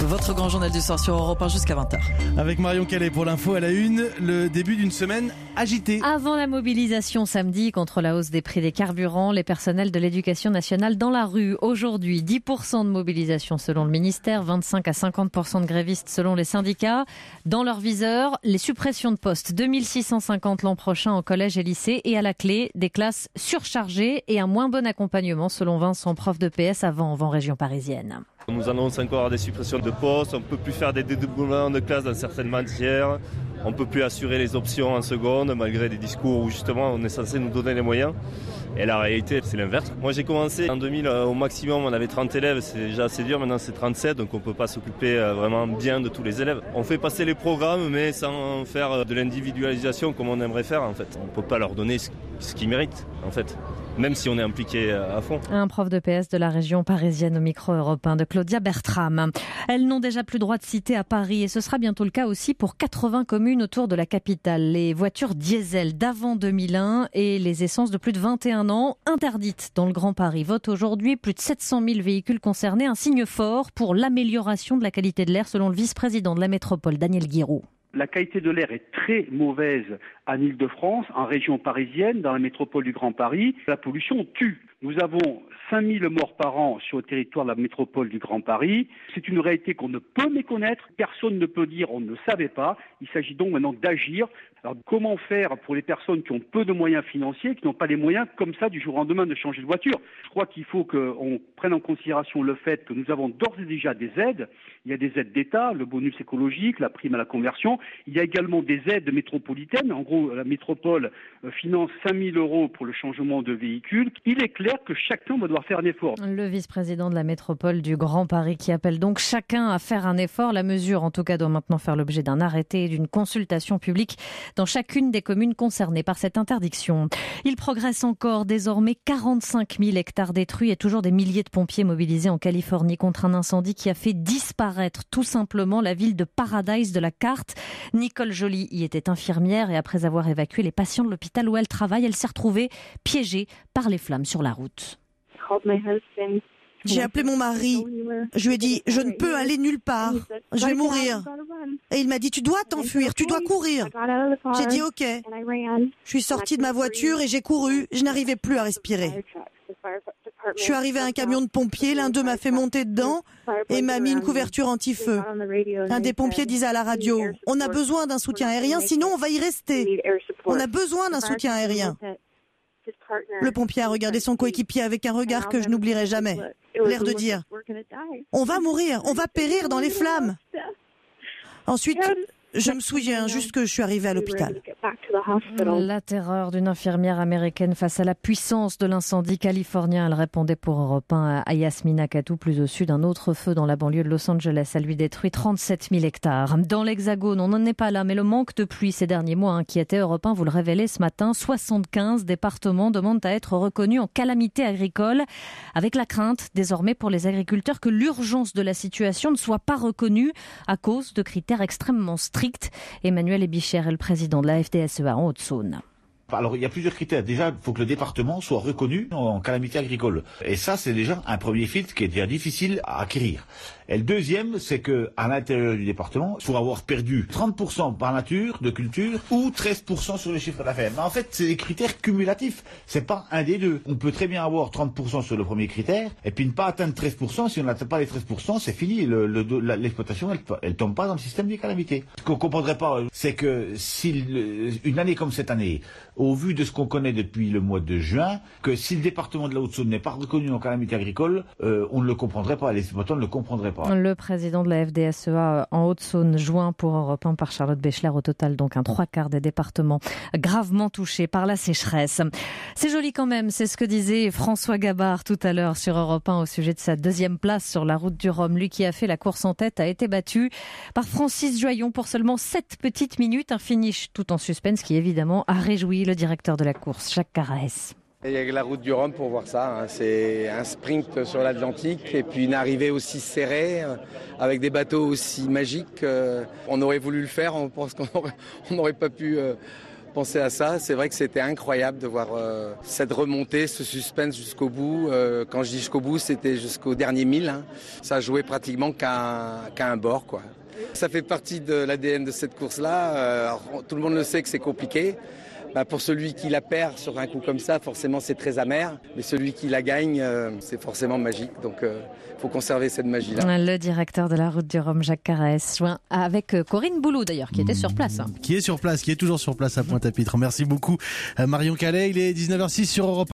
Votre grand journal du soir sur Europe 1 jusqu'à 20h. Avec Marion Calais pour l'info à la une, le début d'une semaine agitée. Avant la mobilisation samedi contre la hausse des prix des carburants, les personnels de l'éducation nationale dans la rue. Aujourd'hui, 10% de mobilisation selon le ministère, 25 à 50% de grévistes selon les syndicats. Dans leur viseur, les suppressions de postes, 2650 l'an prochain en collège et lycée. Et à la clé, des classes surchargées et un moins bon accompagnement selon Vincent, prof de PS à Vanves en région parisienne. On nous annonce encore des suppressions de postes, on ne peut plus faire des dédoublements de classes dans certaines matières, on ne peut plus assurer les options en seconde malgré des discours où justement on est censé nous donner les moyens. Et la réalité, c'est l'inverse. Moi j'ai commencé en 2000 au maximum, on avait 30 élèves, c'est déjà assez dur, maintenant c'est 37, donc on ne peut pas s'occuper vraiment bien de tous les élèves. On fait passer les programmes mais sans faire de l'individualisation comme on aimerait faire en fait. On ne peut pas leur donner ce qu'ils méritent en fait. Même si on est impliqué à fond. Un prof de PS de la région parisienne au micro européen de Claudia Bertram. Elles n'ont déjà plus droit de citer à Paris et ce sera bientôt le cas aussi pour 80 communes autour de la capitale. Les voitures diesel d'avant 2001 et les essences de plus de 21 ans interdites dans le Grand Paris. Vote aujourd'hui, plus de 700 000 véhicules concernés. Un signe fort pour l'amélioration de la qualité de l'air selon le vice-président de la métropole, Daniel Guiraud. La qualité de l'air est très mauvaise en Île-de-France, en région parisienne, dans la métropole du Grand Paris. La pollution tue. Nous avons 5000 morts par an sur le territoire de la métropole du Grand Paris. C'est une réalité qu'on ne peut méconnaître. Personne ne peut dire on ne savait pas. Il s'agit donc maintenant d'agir. Alors comment faire pour les personnes qui ont peu de moyens financiers, qui n'ont pas les moyens comme ça du jour au lendemain de changer de voiture? Je crois qu'il faut qu'on prenne en considération le fait que nous avons d'ores et déjà des aides. Il y a des aides d'État, le bonus écologique, la prime à la conversion. Il y a également des aides métropolitaines. En gros, la métropole finance 5 000 € pour le changement de véhicule. Il est clair que chacun va devoir faire un effort. Le vice-président de la métropole du Grand Paris qui appelle donc chacun à faire un effort. La mesure, en tout cas, doit maintenant faire l'objet d'un arrêté et d'une consultation publique dans chacune des communes concernées par cette interdiction. Il progresse encore. Désormais, 45 000 hectares détruits et toujours des milliers de pompiers mobilisés en Californie contre un incendie qui a fait disparaître tout simplement la ville de Paradise de la carte. Nicole Joly y était infirmière et après avoir évacué les patients de l'hôpital où elle travaille, elle s'est retrouvée piégée par les flammes sur la route. J'ai appelé mon mari. Je lui ai dit, je ne peux aller nulle part. Je vais mourir. Et il m'a dit, tu dois t'enfuir, tu dois courir. J'ai dit, ok. Je suis sortie de ma voiture et j'ai couru. Je n'arrivais plus à respirer. Je suis arrivée à un camion de pompiers. L'un d'eux m'a fait monter dedans et m'a mis une couverture anti-feu. Un des pompiers disait à la radio, on a besoin d'un soutien aérien, sinon on va y rester. On a besoin d'un soutien aérien. Le pompier a regardé son coéquipier avec un regard que je n'oublierai jamais. L'air de dire, on va mourir, on va périr dans les flammes. Ensuite, je me souviens juste que je suis arrivée à l'hôpital. La terreur d'une infirmière américaine face à la puissance de l'incendie californien. Elle répondait pour Europe 1 à Yasmina Katou, plus au sud. Un autre feu dans la banlieue de Los Angeles a lui détruit 37 000 hectares. Dans l'Hexagone, on n'en est pas là, mais le manque de pluie ces derniers mois inquiétait Europe 1. Vous le révélez ce matin, 75 départements demandent à être reconnus en calamité agricole, avec la crainte désormais pour les agriculteurs que l'urgence de la situation ne soit pas reconnue à cause de critères extrêmement stricts. Emmanuel Ebicher est le président de la FDSEA en Haute-Saône. Alors, il y a plusieurs critères. Déjà, il faut que le département soit reconnu en calamité agricole. Et ça, c'est déjà un premier filtre qui est déjà difficile à acquérir. Et le deuxième, c'est que à l'intérieur du département, il faut avoir perdu 30% par nature de culture ou 13% sur le chiffre d'affaires. Mais en fait, c'est des critères cumulatifs. C'est pas un des deux. On peut très bien avoir 30% sur le premier critère et puis ne pas atteindre 13%. Si on n'atteint pas les 13%, c'est fini. L'exploitation, elle tombe pas dans le système des calamités. Ce qu'on comprendrait pas, c'est que si une année comme cette année, au vu de ce qu'on connaît depuis le mois de juin, que si le département de la Haute-Saône n'est pas reconnu en calamité agricole, on ne le comprendrait pas, les exploitants ne le comprendraient pas. Le président de la FDSEA en Haute-Saône, joint pour Europe 1 par Charlotte Béchler, au total donc un 3/4 des départements gravement touchés par la sécheresse. C'est joli quand même, c'est ce que disait François Gabard tout à l'heure sur Europe 1 au sujet de sa deuxième place sur la route du Rhum. Lui qui a fait la course en tête a été battu par Francis Joyon pour seulement 7 petites minutes, un finish tout en suspense qui évidemment a réjoui le directeur de la course, Jacques Carraès. Il y a la route du Rhum pour voir ça, c'est un sprint sur l'Atlantique et puis une arrivée aussi serrée avec des bateaux aussi magiques. On aurait voulu le faire, on pense qu'on n'aurait pas pu penser à ça. C'est vrai que c'était incroyable de voir cette remontée, ce suspense jusqu'au bout. Quand je dis jusqu'au bout, c'était jusqu'au dernier mille. Hein. Ça jouait pratiquement qu'à un bord, quoi. Ça fait partie de l'ADN de cette course-là. Tout le monde le sait que c'est compliqué. Pour celui qui la perd sur un coup comme ça, forcément c'est très amer. Mais celui qui la gagne, c'est forcément magique. Donc il faut conserver cette magie-là. Le directeur de la Route du Rhum, Jacques Carès, joint avec Corinne Boulou d'ailleurs, qui était sur place. Qui est sur place, qui est toujours sur place à Pointe-à-Pitre. Merci beaucoup Marion Calais, il est 19h06 sur Europe 1.